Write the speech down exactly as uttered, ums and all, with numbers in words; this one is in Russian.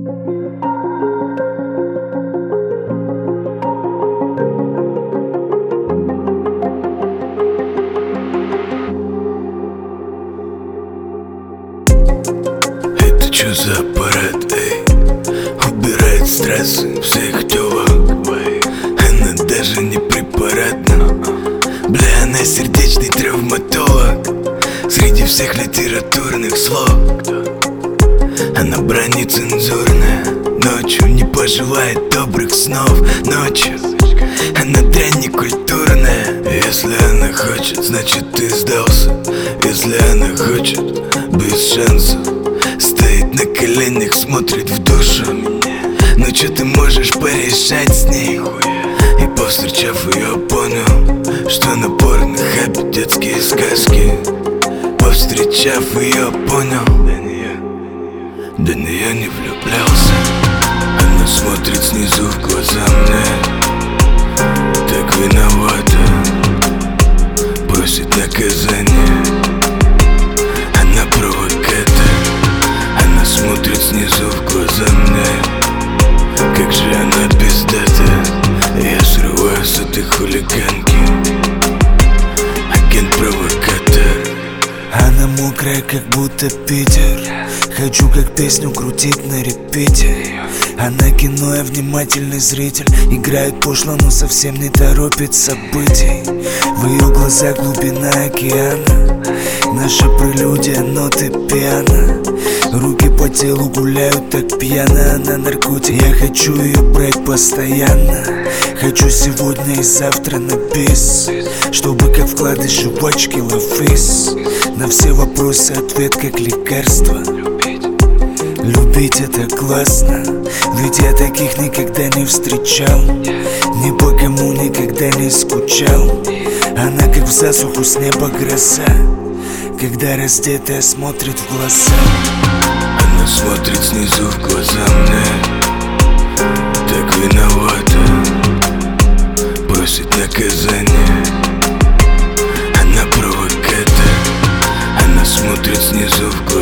Это чё за аппарат, эй? Убирает стрессы всех тёлок. Она даже не препаратна. Бля, она сердечный травматолог. Среди всех литературных слов она бронит цензурная. Ночью не пожелает добрых снов. Ночью она дрянь некультурная. Если она хочет, значит ты сдался. Если она хочет, без шансов. Стоит на коленях, смотрит в душу. Ну чё ты можешь порешать с ней? И повстречав ее, понял, что на порнохабе детские сказки. Повстречав ее, понял, до нее, до нее не влюблялся. Она смотрит снизу в глаза мне, так виновата, просит наказания. Она провокатор. Она смотрит снизу в глаза мне, как же она пиздата. Я срываю с этой хулиганки, агент-провокатор. Она мокрая, как будто Питер. Хочу как песню крутить на репите. Она кино, я внимательный зритель. Играет пошло, но совсем не торопит событий. В ее глазах глубина океана. Наша прелюдия, ноты пиано. Руки по телу гуляют так пьяно. Она наркотик, я хочу ее брать постоянно. Хочу сегодня и завтра на бис, чтобы как вкладыш жвачки лафис. На все вопросы ответ как лекарство. Любить это классно, ведь я таких никогда не встречал. Ни по кому никогда не скучал. Она как в засуху с неба гроза, когда раздетая смотрит в глаза. Она смотрит снизу в глаза мне, так виновата, просит наказания. Она провокатор. Она смотрит снизу в глаза